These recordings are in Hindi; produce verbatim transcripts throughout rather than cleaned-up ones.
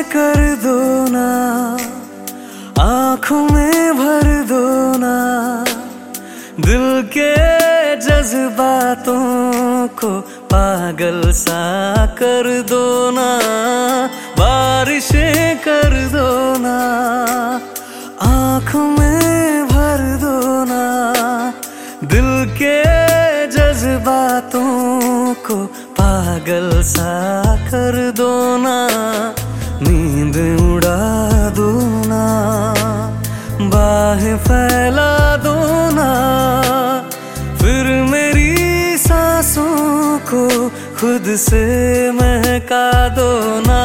कर दो ना, आँखों में भर दो ना, दिल के जज्बातों को पागल सा कर दो ना, बारिशें कर दो ना, आँखों में भर दो ना, दिल के जज्बातों को पागल सा कर दो ना, नींद उड़ा दो ना, बाहें फैला दो ना, फिर मेरी सांसों को खुद से महका दो ना,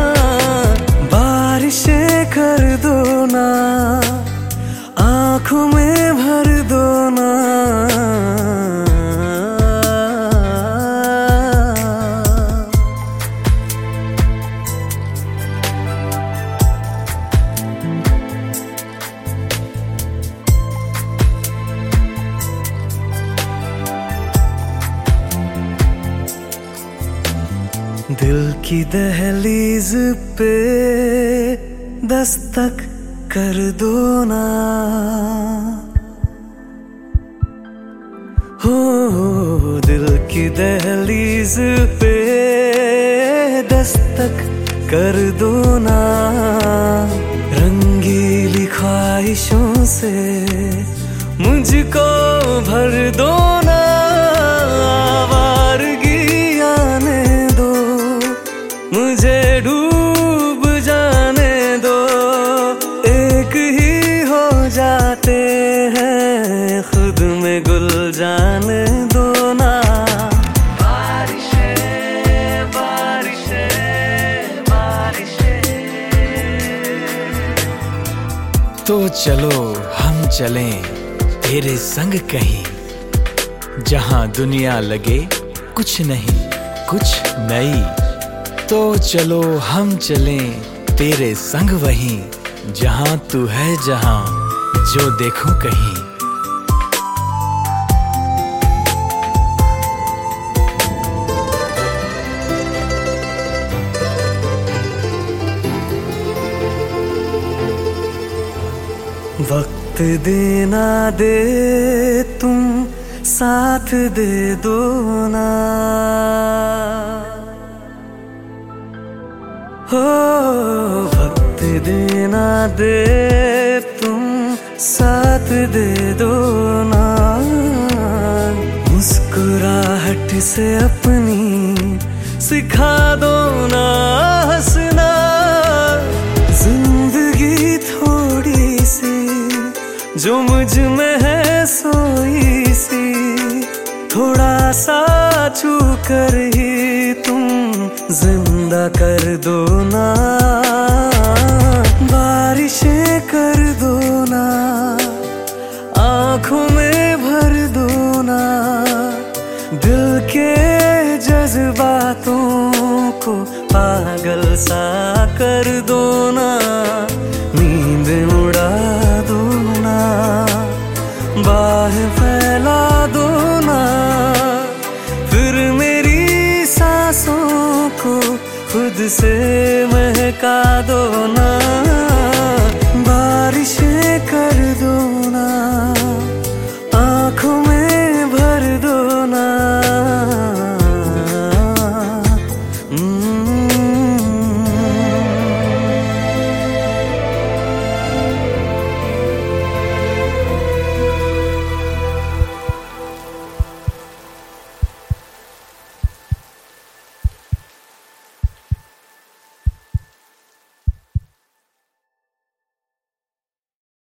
बारिशें कर दो ना, आँखों में भर दो ना। दिल की दहलीज पे दस्तक कर दो ना, हो दिल की दहलीज पे दस्तक कर दो ना, रंगीली ख्वाहिशों से मुझको भर दो ना, मुझे डूब जाने दो, एक ही हो जाते हैं, खुद में गुल जाने दो ना, बारिशें बारिशें बारिशें। तो चलो हम चलें तेरे संग कहीं, जहां दुनिया लगे कुछ नहीं कुछ नई। तो चलो हम चलें तेरे संग वहीं, जहां तू है जहां जो देखूं कहीं। वक्त देना दे तुम साथ दे दो ना, हो वक्त देना दे तुम साथ दे दो ना, मुस्कुराहट से अपनी सिखा दो ना हंसना, जिंदगी थोड़ी सी जो मुझ में है सोई सी, थोड़ा सा छू कर ही तुम जिंदा कर दो ना, बारिशें कर दो ना, आँखों में भर दो ना, दिल के जज्बातों को पागल सा कर दो ना, नींद उड़ा दो ना, बाहें फैला दो ना, फिर मेरी सांसों को खुद से महका दो ना, बारिशें कर दो